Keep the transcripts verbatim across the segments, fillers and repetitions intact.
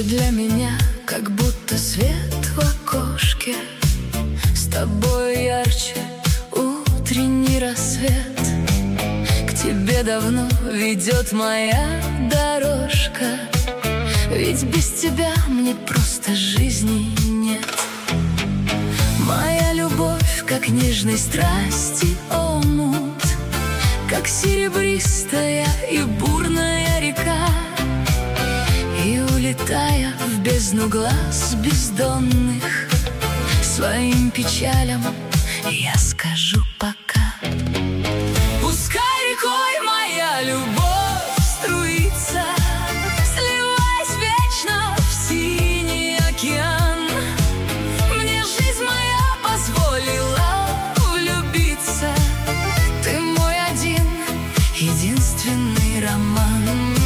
для меня как будто свет в окошке, с тобой ярче утренний рассвет. К тебе давно ведет моя дорожка, ведь без тебя мне просто жизни нет. Моя любовь, как нежной страсти омут, как серебристая и бурная река. И улетая в бездну глаз бездонных, своим печалям я скажу пока. Пускай рекой моя любовь струится, сливаясь вечно в синий океан. Мне жизнь моя позволила влюбиться, ты мой один, единственный роман.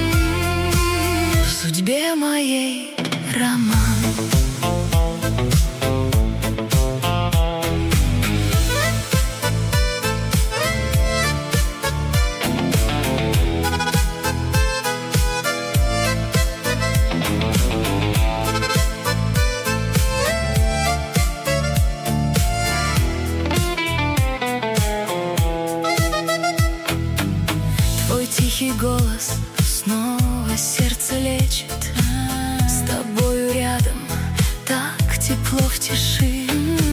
В судьбе моей роман. Твой тихий голос снова сердце лечит,